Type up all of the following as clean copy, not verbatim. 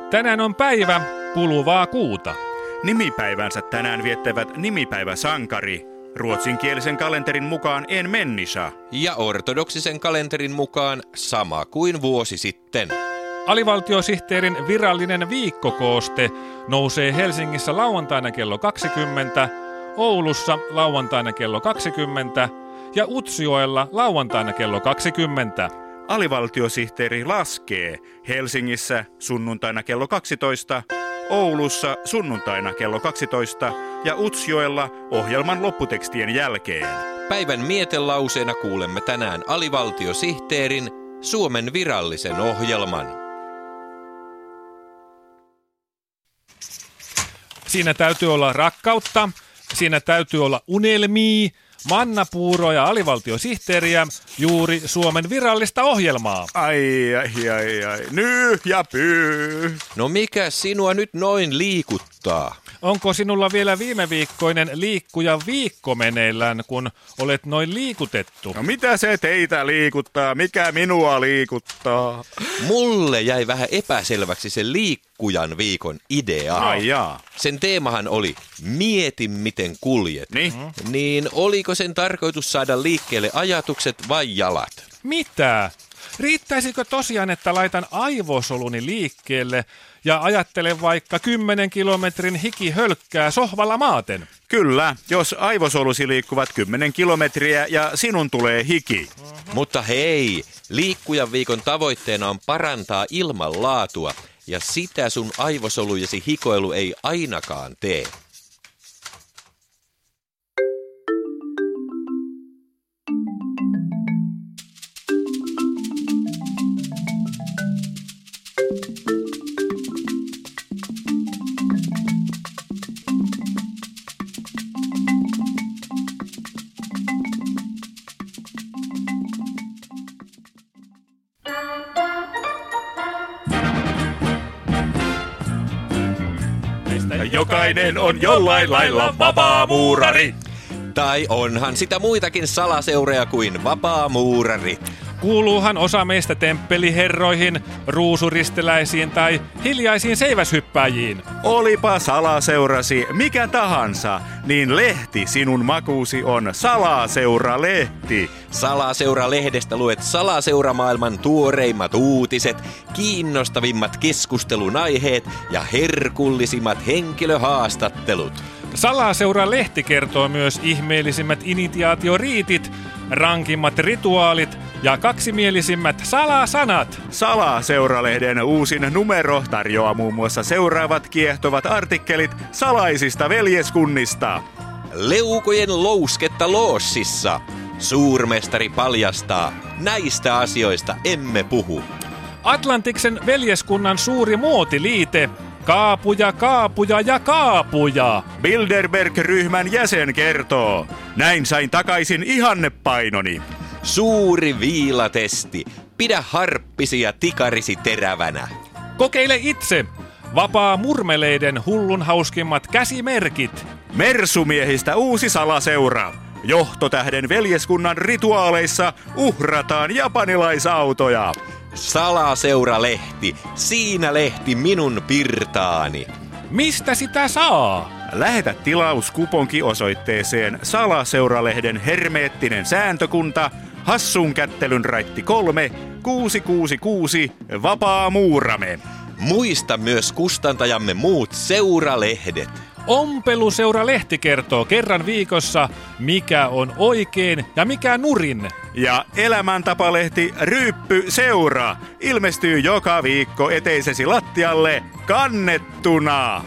Tänään on päivä kuluvaa kuuta. Nimipäivänsä tänään viettävät nimipäiväsankari, ruotsinkielisen kalenterin mukaan en människa. Ja ortodoksisen kalenterin mukaan sama kuin vuosi sitten. Alivaltiosihteerin virallinen viikkokooste nousee Helsingissä lauantaina kello 20, Oulussa lauantaina kello 20 ja Utsjoella lauantaina kello 20. Alivaltiosihteeri laskee Helsingissä sunnuntaina kello 12, Oulussa sunnuntaina kello 12 ja Utsjoella ohjelman lopputekstien jälkeen. Päivän mietelauseena kuulemme tänään alivaltiosihteerin Suomen virallisen ohjelman. Siinä täytyy olla rakkautta, siinä täytyy olla unelmia, mannapuuroa ja alivaltiosihteeriä, juuri Suomen virallista ohjelmaa. Ai, nyh ja pyy. No mikä sinua nyt noin liikuttaa? Onko sinulla vielä viimeviikkoinen liikkuja viikko meneillään, kun olet noin liikutettu? No mitä se teitä liikuttaa? Mikä minua liikuttaa? Mulle jäi vähän epäselväksi se liikkujan viikon idea. Ai jaa. Sen teemahan oli mieti miten kuljet. Niin oliko sen tarkoitus saada liikkeelle ajatukset vai jalat? Mitä? Riittäisikö tosiaan, että laitan aivosoluni liikkeelle ja ajattelen vaikka 10 kilometrin hikihölkkää sohvalla maaten? Kyllä, jos aivosolusi liikkuvat 10 kilometriä ja sinun tulee hiki. Mutta hei, liikkujan viikon tavoitteena on parantaa ilmanlaatua ja sitä sun aivosolujesi hikoilu ei ainakaan tee. Jokainen on jollain lailla vapaamuurari. Tai onhan sitä muitakin salaseureja kuin vapaamuurari. Kuuluuhan osa meistä temppeliherroihin, ruusuristeläisiin tai hiljaisiin seiväshyppääjiin. Olipa salaseurasi mikä tahansa, niin lehti sinun makuusi on Salaseura-lehti. Salaseura-lehdestä luet salaseuramaailman tuoreimmat uutiset, kiinnostavimmat keskustelun aiheet ja herkullisimmat henkilöhaastattelut. Salaseura-lehti kertoo myös ihmeellisimmät initiaatioriitit, rankimmat rituaalit ja kaksimielisimmät salasanat. Salaseura-lehden uusin numero tarjoaa muun muassa seuraavat kiehtovat artikkelit salaisista veljeskunnista. Leukojen lousketta loossissa. Suurmestari paljastaa. Näistä asioista emme puhu. Atlantiksen veljeskunnan suuri muotiliite. Kaapuja, kaapuja ja kaapuja. Bilderberg-ryhmän jäsen kertoo. Näin sain takaisin ihannepainoni. Suuri viilatesti. Pidä harppisi ja tikarisi terävänä. Kokeile itse. Vapaa murmeleiden hullun hauskimmat käsimerkit. Mersumiehistä uusi salaseura. Johtotähden veljeskunnan rituaaleissa uhrataan japanilaisautoja. Salaseura-lehti. Siinä lehti minun pirtaani. Mistä sitä saa? Lähetä tilauskuponki osoitteeseen Salaseura-lehden hermeettinen sääntökunta, Hassun kättelyn raitti 3, 666, Vapaamuurame. Muista myös kustantajamme muut seuralehdet. Ompeluseura-lehti kertoo kerran viikossa, mikä on oikein ja mikä nurin. Ja elämäntapalehti Ryyppy Seura ilmestyy joka viikko eteisesi lattialle kannettuna.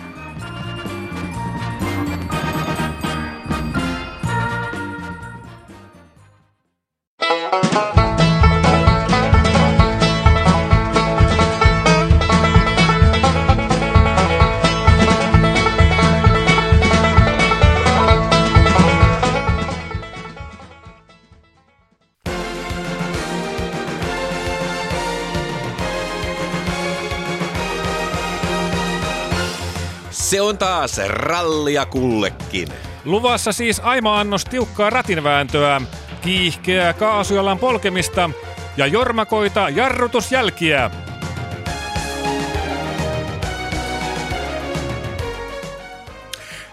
Se on taas rallia kullekin. Luvassa siis aima-annos tiukkaa ratinvääntöä, kiihkeää kaasujalan polkemista ja jormakoita jarrutusjälkiä.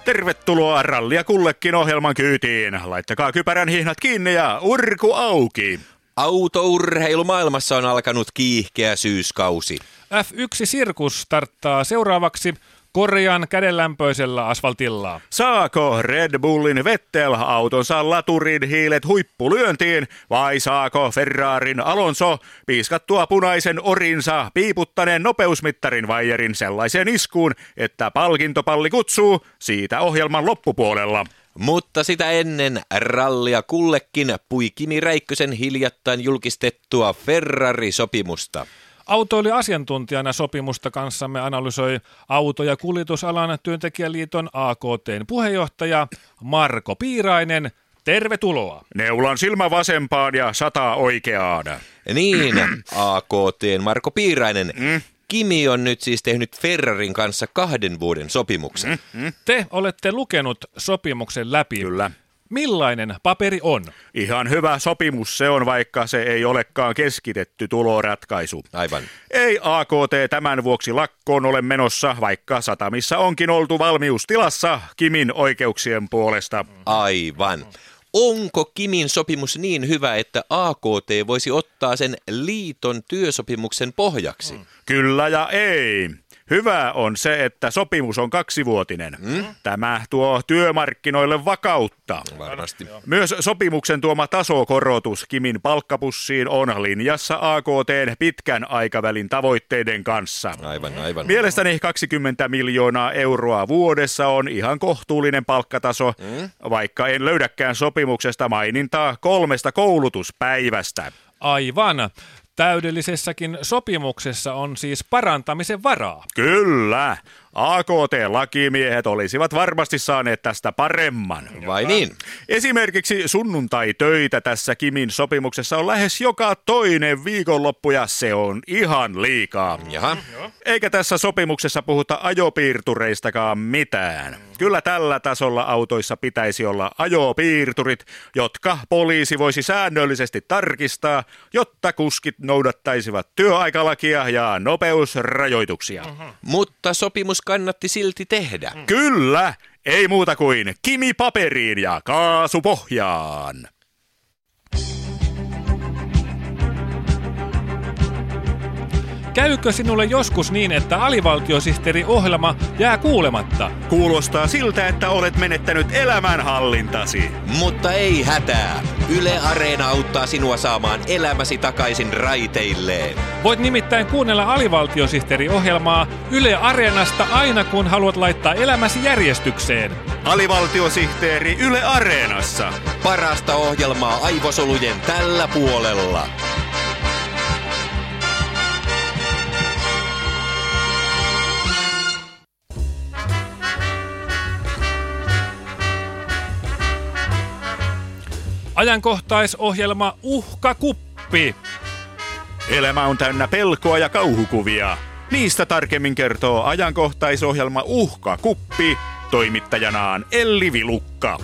Tervetuloa Rallia kullekin ohjelman kyytiin. Laittakaa kypärän hihnat kiinni ja urku auki. Autourheilumaailmassa on alkanut kiihkeä syyskausi. F1-sirkus starttaa seuraavaksi Korean kädenlämpöisellä asfaltilla. Saako Red Bullin Vettel autonsa laturin hiilet huippulyöntiin vai saako Ferrarin Alonso piiskattua punaisen orinsa piiputtaneen nopeusmittarin vaijerin sellaiseen iskuun, että palkintopalli kutsuu siitä ohjelman loppupuolella? Mutta sitä ennen rallia kullekin pui Kimi Räikkösen hiljattain julkistettua Ferrari-sopimusta. Autoiliasiantuntijana sopimusta kanssamme analysoi auto- ja kuljetusalan työntekijäliiton AKT:n puheenjohtaja Marko Piirainen. Tervetuloa. Neulan silmä vasempaan ja 100 oikeaan. Niin, AKT:n Marko Piirainen. Kimi on nyt siis tehnyt Ferrarin kanssa 2 vuoden sopimuksen. Te olette lukenut sopimuksen läpi. Kyllä. Millainen paperi on? Ihan hyvä sopimus se on, vaikka se ei olekaan keskitetty tuloratkaisu. Aivan. Ei AKT tämän vuoksi lakkoon ole menossa, vaikka satamissa onkin oltu valmiustilassa Kimin oikeuksien puolesta. Aivan. Onko Kimin sopimus niin hyvä, että AKT voisi ottaa sen liiton työsopimuksen pohjaksi? Kyllä ja ei. Hyvä on se, että sopimus on 2-vuotinen. Tämä tuo työmarkkinoille vakautta. Varmasti. Myös sopimuksen tuoma tasokorotus Kimin palkkapussiin on linjassa AKT:n pitkän aikavälin tavoitteiden kanssa. Aivan. Mielestäni 20 miljoonaa euroa vuodessa on ihan kohtuullinen palkkataso, vaikka en löydäkään sopimuksesta mainintaa 3 koulutuspäivästä. Aivan. Täydellisessäkin sopimuksessa on siis parantamisen varaa. Kyllä. AKT-lakimiehet olisivat varmasti saaneet tästä paremman. Vai niin? Esimerkiksi sunnuntai-töitä tässä Kimin sopimuksessa on lähes joka toinen viikonloppu ja se on ihan liikaa. Jaha. Eikä tässä sopimuksessa puhuta ajopiirtureistakaan mitään. Kyllä tällä tasolla autoissa pitäisi olla ajopiirturit, jotka poliisi voisi säännöllisesti tarkistaa, jotta kuskit noudattaisivat työaikalakia ja nopeusrajoituksia. Mutta sopimus kannatti silti tehdä. Kyllä, ei muuta kuin Kimi paperiin ja kaasu pohjaan. Käykö sinulle joskus niin, että alivaltiosihteeriohjelma jää kuulematta? Kuulostaa siltä, että olet menettänyt elämänhallintasi. Mutta ei hätää. Yle Areena auttaa sinua saamaan elämäsi takaisin raiteilleen. Voit nimittäin kuunnella alivaltiosihteeriohjelmaa Yle Areenasta aina kun haluat laittaa elämäsi järjestykseen. Alivaltiosihteeri Yle Areenassa. Parasta ohjelmaa aivosolujen tällä puolella. Ajankohtaisohjelma Uhkakuppi. Elämä on täynnä pelkoa ja kauhukuvia. Niistä tarkemmin kertoo ajankohtaisohjelma Uhkakuppi, toimittajanaan Elli Vilukka.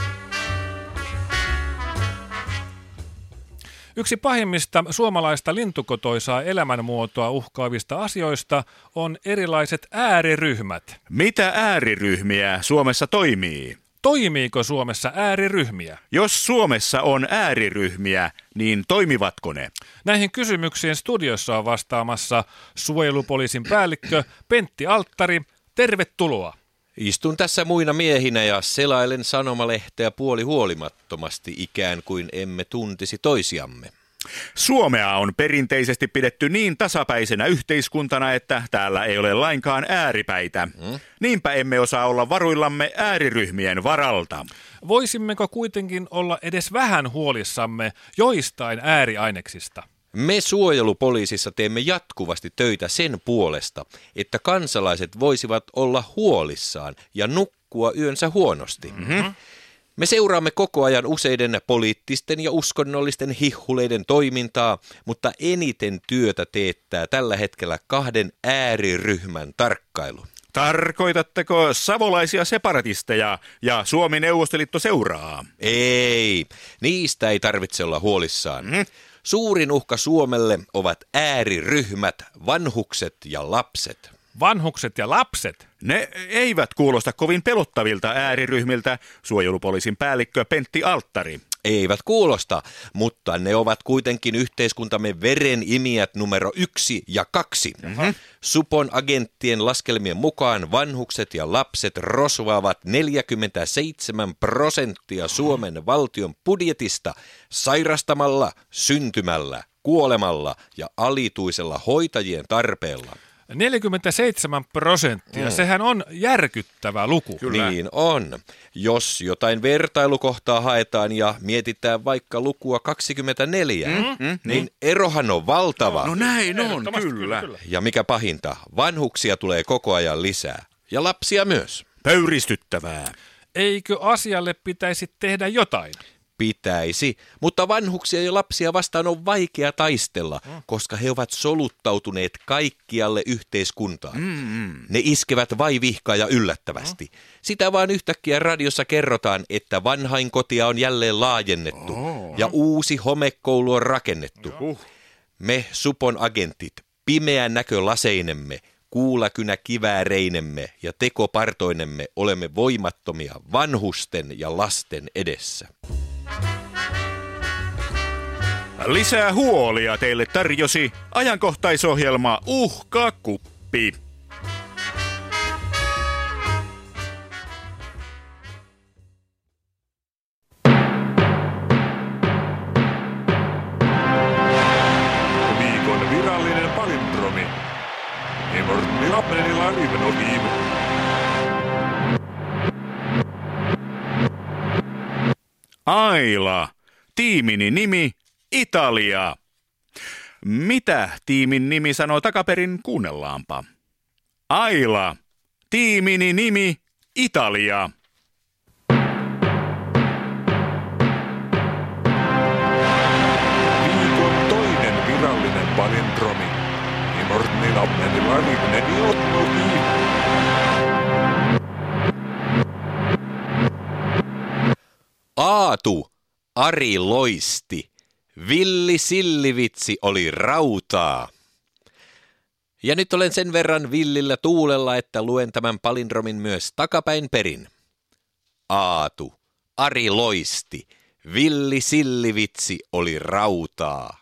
Yksi pahimmista suomalaista lintukotoisaa elämänmuotoa uhkaavista asioista on erilaiset ääriryhmät. Mitä ääriryhmiä Suomessa toimii? Toimiiko Suomessa ääriryhmiä? Jos Suomessa on ääriryhmiä, niin toimivatko ne? Näihin kysymyksiin studiossa on vastaamassa suojelupoliisin päällikkö Pentti Alttari. Tervetuloa. Istun tässä muina miehinä ja selailen sanomalehteä puolihuolimattomasti ikään kuin emme tuntisi toisiamme. Suomea on perinteisesti pidetty niin tasapäisenä yhteiskuntana, että täällä ei ole lainkaan ääripäitä. Niinpä emme osaa olla varuillamme ääriryhmien varalta. Voisimmeko kuitenkin olla edes vähän huolissamme joistain ääriaineksista? Me suojelupoliisissa teemme jatkuvasti töitä sen puolesta, että kansalaiset voisivat olla huolissaan ja nukkua yönsä huonosti. Me seuraamme koko ajan useiden poliittisten ja uskonnollisten hihhuleiden toimintaa, mutta eniten työtä teettää tällä hetkellä 2 ääriryhmän tarkkailu. Tarkoitatteko savolaisia separatisteja ja Suomi-Neuvostoliitto seuraa? Ei, niistä ei tarvitse olla huolissaan. Suurin uhka Suomelle ovat ääriryhmät, vanhukset ja lapset. Vanhukset ja lapset? Ne eivät kuulosta kovin pelottavilta ääriryhmiltä, suojelupoliisin päällikkö Pentti Alttari. Eivät kuulosta, mutta ne ovat kuitenkin yhteiskuntamme verenimijät numero 1 ja 2. Supon agenttien laskelmien mukaan vanhukset ja lapset rosvaavat 47% Suomen valtion budjetista sairastamalla, syntymällä, kuolemalla ja alituisella hoitajien tarpeella. 47%, sehän on järkyttävä luku. Kyllä. Niin on. Jos jotain vertailukohtaa haetaan ja mietitään vaikka lukua 24, niin erohan on valtava. No näin on, kyllä. Ja mikä pahinta, vanhuksia tulee koko ajan lisää. Ja lapsia myös. Pöyristyttävää. Eikö asialle pitäisi tehdä jotain? Pitäisi, mutta vanhuksia ja lapsia vastaan on vaikea taistella, koska he ovat soluttautuneet kaikkialle yhteiskuntaan. Ne iskevät vaivihkaa ja yllättävästi. Sitä vaan yhtäkkiä radiossa kerrotaan, että vanhainkotia on jälleen laajennettu ja uusi homekoulu on rakennettu. Me Supon agentit, pimeän näkölaseinemme, kuulakynä kivääreinemme ja tekopartoinemme olemme voimattomia vanhusten ja lasten edessä. Lisää huolia teille tarjosi ajankohtaisohjelma Uhkakuppi. Viikon virallinen palindromi. Aila. Tiimini nimi Italia. Mitä tiimin nimi sanoo takaperin, kuunnellaanpa. Aila. Tiimini nimi Italia. Viikon toinen virallinen palindromi. Aatu, Ari loisti. Villi Sillivitsi oli rautaa. Ja nyt olen sen verran villillä tuulella, että luen tämän palindromin myös takapäin perin. Aatu, Ari loisti. Villi Sillivitsi oli rautaa.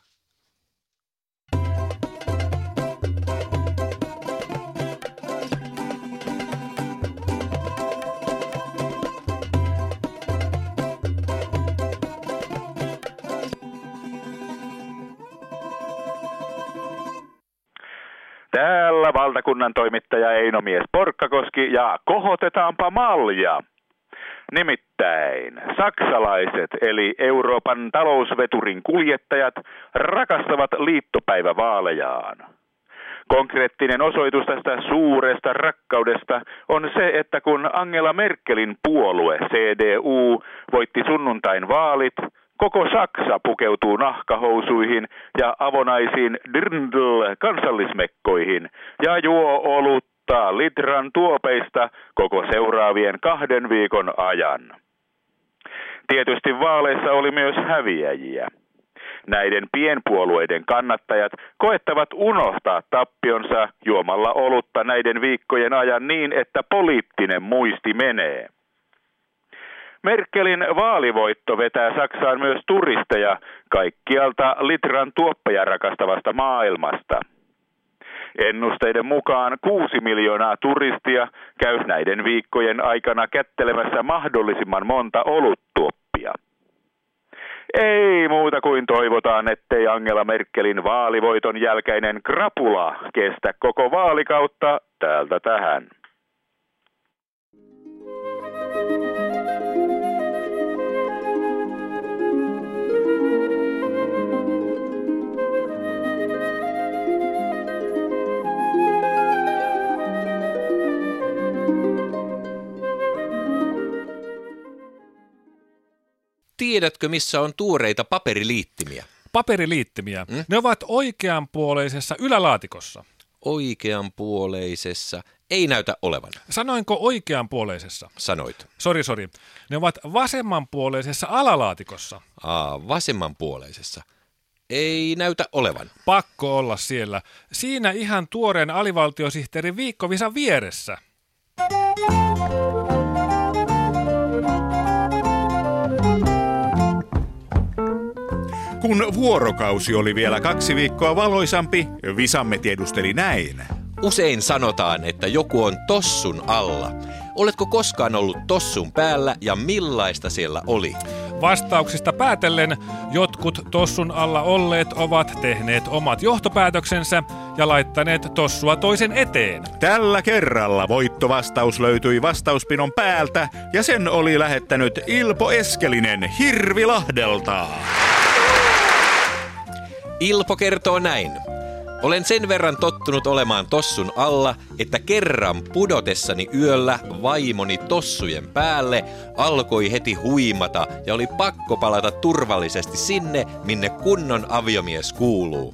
Täällä valtakunnan toimittaja Eino-mies Porkkakoski ja kohotetaanpa malja. Nimittäin saksalaiset eli Euroopan talousveturin kuljettajat rakastavat liittopäivävaalejaan. Konkreettinen osoitus tästä suuresta rakkaudesta on se, että kun Angela Merkelin puolue CDU voitti sunnuntain vaalit, koko Saksa pukeutuu nahkahousuihin ja avonaisiin kansallismekkoihin ja juo olutta litran tuopeista koko seuraavien 2 viikon ajan. Tietysti vaaleissa oli myös häviäjiä. Näiden pienpuolueiden kannattajat koettavat unohtaa tappionsa juomalla olutta näiden viikkojen ajan niin, että poliittinen muisti menee. Merkelin vaalivoitto vetää Saksaan myös turisteja kaikkialta litran tuoppeja rakastavasta maailmasta. Ennusteiden mukaan 6 miljoonaa turistia käy näiden viikkojen aikana kättelemässä mahdollisimman monta oluttuoppia. Ei muuta kuin toivotaan, ettei Angela Merkelin vaalivoiton jälkeinen krapula kestä koko vaalikautta täältä tähän. Tiedätkö, missä on tuoreita paperiliittimiä? Paperiliittimiä. Ne ovat oikeanpuoleisessa ylälaatikossa. Oikeanpuoleisessa ei näytä olevan. Sanoinko oikeanpuoleisessa? Sanoit. Sori. Ne ovat vasemmanpuoleisessa alalaatikossa. Vasemmanpuoleisessa. Ei näytä olevan. Pakko olla siellä. Siinä ihan tuoreen alivaltiosihteerin Viikko-Visan vieressä. Kun vuorokausi oli vielä 2 viikkoa valoisampi, Visamme tiedusteli näin. Usein sanotaan, että joku on tossun alla. Oletko koskaan ollut tossun päällä ja millaista siellä oli? Vastauksista päätellen jotkut tossun alla olleet ovat tehneet omat johtopäätöksensä ja laittaneet tossua toisen eteen. Tällä kerralla voittovastaus löytyi vastauspinon päältä ja sen oli lähettänyt Ilpo Eskelinen Hirvilahdelta. Ilpo kertoo näin. Olen sen verran tottunut olemaan tossun alla, että kerran pudotessani yöllä vaimoni tossujen päälle alkoi heti huimata ja oli pakko palata turvallisesti sinne, minne kunnon aviomies kuuluu.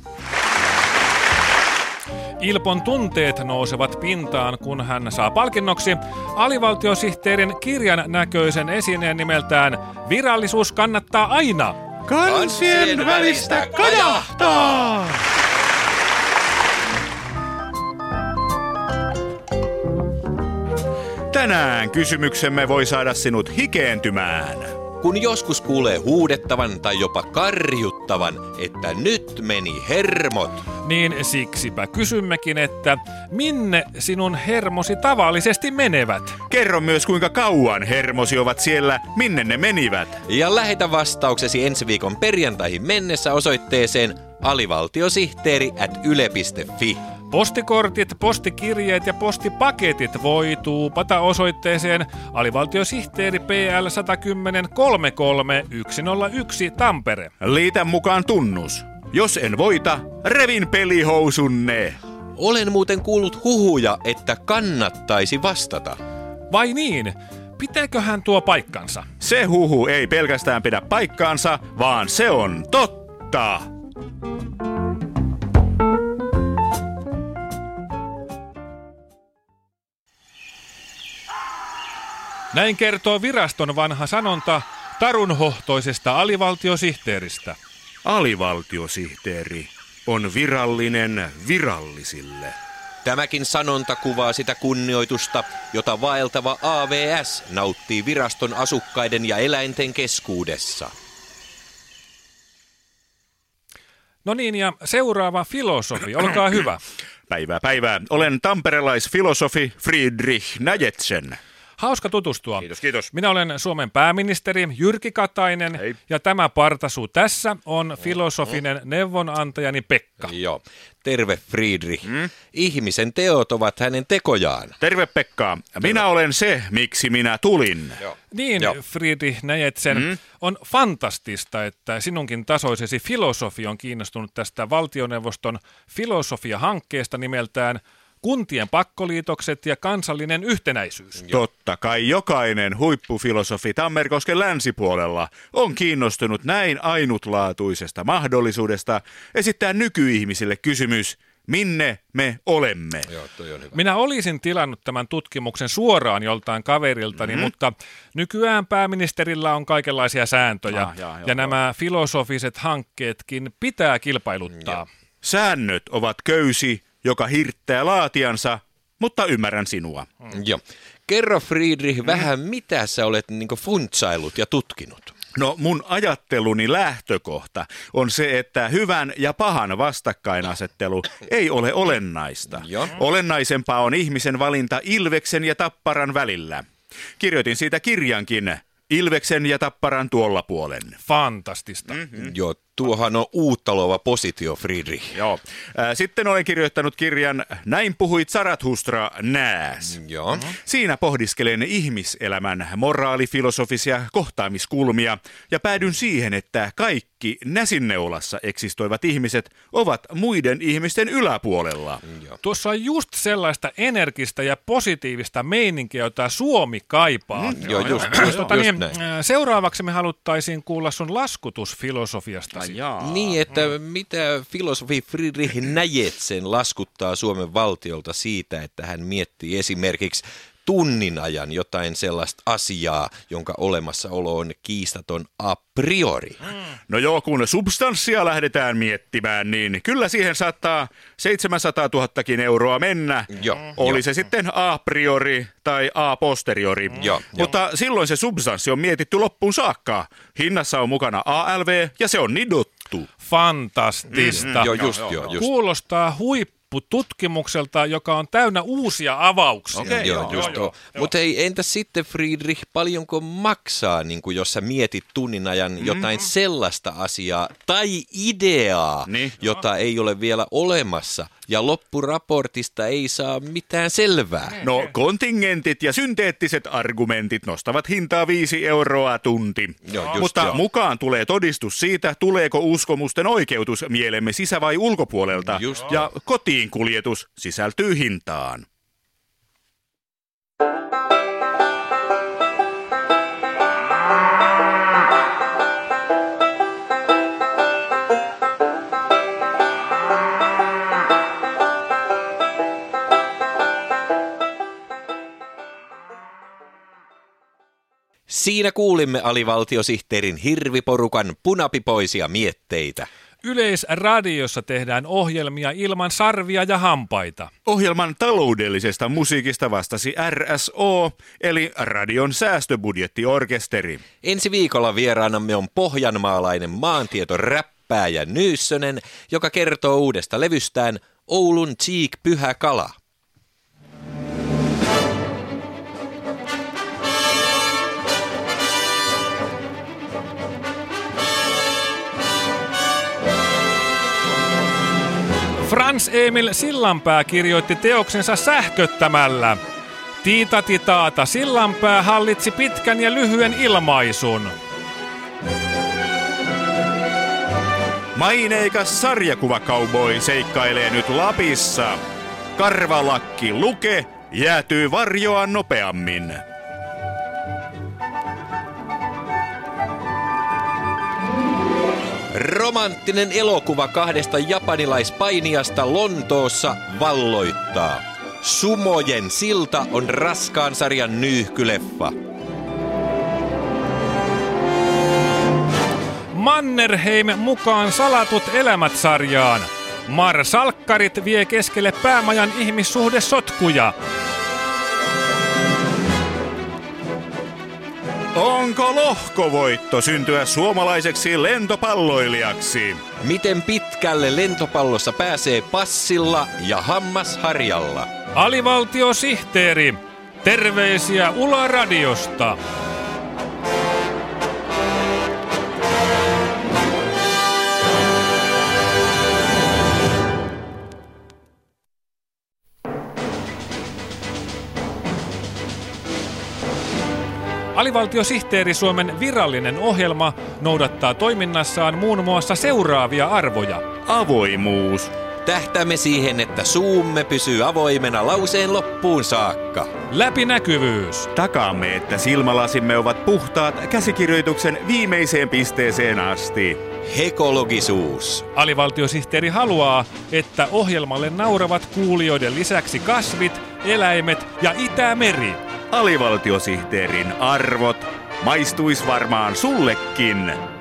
Ilpon tunteet nousevat pintaan, kun hän saa palkinnoksi alivaltiosihteerin kirjan näköisen esineen nimeltään Virallisuus kannattaa aina. Kansien välistä kajahtaa! Tänään kysymyksemme voi saada sinut hikeentymään. Kun joskus kuulee huudettavan tai jopa karjuttavan, että nyt meni hermot, Niin siksipä kysymmekin, että minne sinun hermosi tavallisesti menevät? Kerro myös kuinka kauan hermosi ovat siellä, minne ne menivät. ja lähetä vastauksesi ensi viikon perjantaihin mennessä osoitteeseen alivaltiosihteeri@yle.fi. Postikortit, postikirjeet ja postipaketit voi tuupata osoitteeseen alivaltiosihteeri PL 110 33 101 Tampere. Liitä mukaan tunnus. Jos en voita, revin pelihousunne. Olen muuten kuullut huhuja, että kannattaisi vastata. Vai niin? Pitääköhän tuo paikkansa? Se huhu ei pelkästään pidä paikkaansa, vaan se on totta. Näin kertoo viraston vanha sanonta tarunhohtoisesta alivaltiosihteeristä. Alivaltiosihteeri on virallinen virallisille. Tämäkin sanonta kuvaa sitä kunnioitusta, jota vaeltava AVS nauttii viraston asukkaiden ja eläinten keskuudessa. No niin, ja seuraava filosofi, olkaa hyvä. Päivää. Olen tamperelaisfilosofi Friedrich Najetsen. Hauska tutustua. Kiitos. Minä olen Suomen pääministeri Jyrki Katainen. Hei. Ja tämä partasu tässä on filosofinen neuvonantajani Pekka. Joo. Terve Friedrich. Ihmisen teot ovat hänen tekojaan. Terve Pekka. Minä olen se, miksi minä tulin. Niin, Joo. Friedrich Najetsen, on fantastista, että sinunkin tasoisesi filosofi on kiinnostunut tästä valtioneuvoston filosofia-hankkeesta nimeltään Kuntien pakkoliitokset ja kansallinen yhtenäisyys. Totta kai jokainen huippufilosofi Tammerkosken länsipuolella on kiinnostunut näin ainutlaatuisesta mahdollisuudesta esittää nykyihmisille kysymys, minne me olemme. Joo, toi on hyvä. Minä olisin tilannut tämän tutkimuksen suoraan joltain kaveriltani, mutta nykyään pääministerillä on kaikenlaisia sääntöjä, ja nämä filosofiset hankkeetkin pitää kilpailuttaa. Säännöt ovat köysi, joka hirttää laatiansa, mutta ymmärrän sinua. Joo. Kerro Friedrich vähän, mitä sä olet funtsailut ja tutkinut. No mun ajatteluni lähtökohta on se, että hyvän ja pahan vastakkainasettelu ei ole olennaista. Joo. Olennaisempaa on ihmisen valinta Ilveksen ja Tapparan välillä. Kirjoitin siitä kirjankin, Ilveksen ja Tapparan tuolla puolen. Fantastista. Joo, tuohan on uutta luova positio, Friedrich. Joo. Sitten olen kirjoittanut kirjan Näin puhuit Zarathustra nääs. Joo. Siinä pohdiskelen ihmiselämän moraalifilosofisia kohtaamiskulmia ja päädyn siihen, että kaikki näsinneulassa eksistoivat ihmiset ovat muiden ihmisten yläpuolella. Tuossa on just sellaista energistä ja positiivista meininkiä, jota Suomi kaipaa. Joo, just näin. Seuraavaksi me haluttaisiin kuulla sun laskutusfilosofiasta. Niin, että mitä filosofi Friedrich Najetsen laskuttaa Suomen valtiolta siitä, että hän miettii esimerkiksi tunnin ajan jotain sellaista asiaa, jonka olemassaolo on kiistaton a priori. No joo, kun substanssia lähdetään miettimään, niin kyllä siihen saattaa 700 000 euroa mennä. Oli se sitten a priori tai a posteriori. Mutta silloin se substanssi on mietitty loppuun saakka. Hinnassa on mukana ALV ja se on nidottu. Fantastista. Just. Kuulostaa huippututkimukselta, joka on täynnä uusia avauksia. Mutta hei, entäs sitten Friedrich, paljonko maksaa, niin kuin jos sä mietit tunnin ajan jotain sellaista asiaa tai ideaa, jota ei ole vielä olemassa ja loppuraportista ei saa mitään selvää? No kontingentit ja synteettiset argumentit nostavat hintaa 5 euroa tunti. Mutta mukaan tulee todistus siitä, tuleeko uskomusten oikeutus mielemme sisä- vai ulkopuolelta. Ja kotiin kuljetus sisältyy hintaan. Siinä kuulimme alivaltiosihteerin hirviporukan punapipoisia mietteitä. Yleisradiossa tehdään ohjelmia ilman sarvia ja hampaita. Ohjelman taloudellisesta musiikista vastasi RSO, eli Radion säästöbudjettiorkesteri. Ensi viikolla vieraanamme on pohjanmaalainen maantieto-räppääjä Nyyssönen, joka kertoo uudesta levystään Oulun Cheek Pyhä Kala. Frans Emil Sillanpää kirjoitti teoksensa sähköttämällä. Tiitatitaata Sillanpää hallitsi pitkän ja lyhyen ilmaisun. Maineikas sarjakuvakauboi seikkailee nyt Lapissa. Karvalakki Luke jäätyy varjoa nopeammin. Romanttinen elokuva 2 japanilaispainijasta Lontoossa valloittaa. Sumojen silta on raskaan sarjan nyyhkyleffa. Mannerheim mukaan salatut elämät-sarjaan. Marsalkkarit vie keskelle päämajan ihmissuhdesotkuja. Onko lohkovoitto syntyä suomalaiseksi lentopalloilijaksi? Miten pitkälle lentopallossa pääsee passilla ja hammasharjalla? Alivaltiosihteeri, terveisiä Ula-radiosta. Alivaltiosihteeri Suomen virallinen ohjelma noudattaa toiminnassaan muun muassa seuraavia arvoja. Avoimuus. Tähtäämme siihen, että suumme pysyy avoimena lauseen loppuun saakka. Läpinäkyvyys. Takaamme, että silmälasimme ovat puhtaat käsikirjoituksen viimeiseen pisteeseen asti. Hekologisuus. Alivaltiosihteeri haluaa, että ohjelmalle nauravat kuulijoiden lisäksi kasvit, eläimet ja Itämeri. Alivaltiosihteerin arvot maistuis varmaan sullekin.